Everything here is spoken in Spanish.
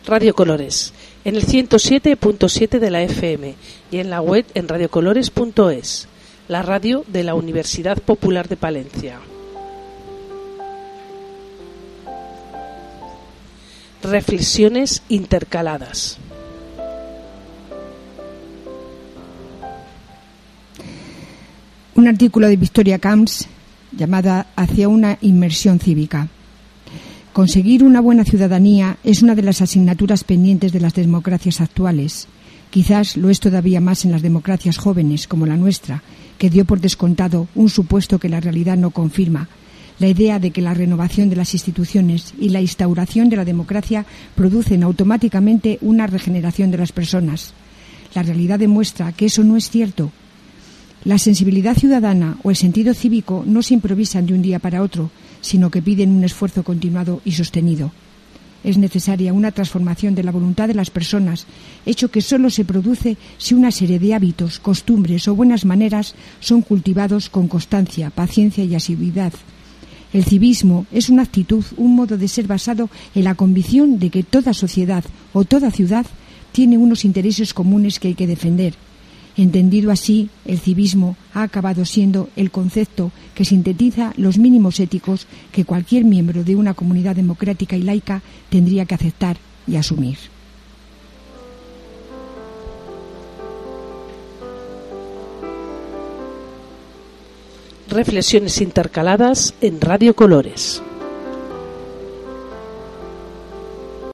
Radio Colores, en el 107.7 de la FM y en la web en radiocolores.es, la radio de la Universidad Popular de Palencia. Reflexiones intercaladas. Un artículo de Victoria Camps llamada Hacia una inmersión cívica. Conseguir una buena ciudadanía es una de las asignaturas pendientes de las democracias actuales. Quizás lo es todavía más en las democracias jóvenes, como la nuestra, que dio por descontado un supuesto que la realidad no confirma: la idea de que la renovación de las instituciones y la instauración de la democracia producen automáticamente una regeneración de las personas. La realidad demuestra que eso no es cierto. La sensibilidad ciudadana o el sentido cívico no se improvisan de un día para otro, sino que piden un esfuerzo continuado y sostenido. Es necesaria una transformación de la voluntad de las personas, hecho que solo se produce si una serie de hábitos, costumbres o buenas maneras son cultivados con constancia, paciencia y asiduidad. El civismo es una actitud, un modo de ser basado en la convicción de que toda sociedad o toda ciudad tiene unos intereses comunes que hay que defender. Entendido así, el civismo ha acabado siendo el concepto que sintetiza los mínimos éticos que cualquier miembro de una comunidad democrática y laica tendría que aceptar y asumir. Reflexiones intercaladas en Radio Colores.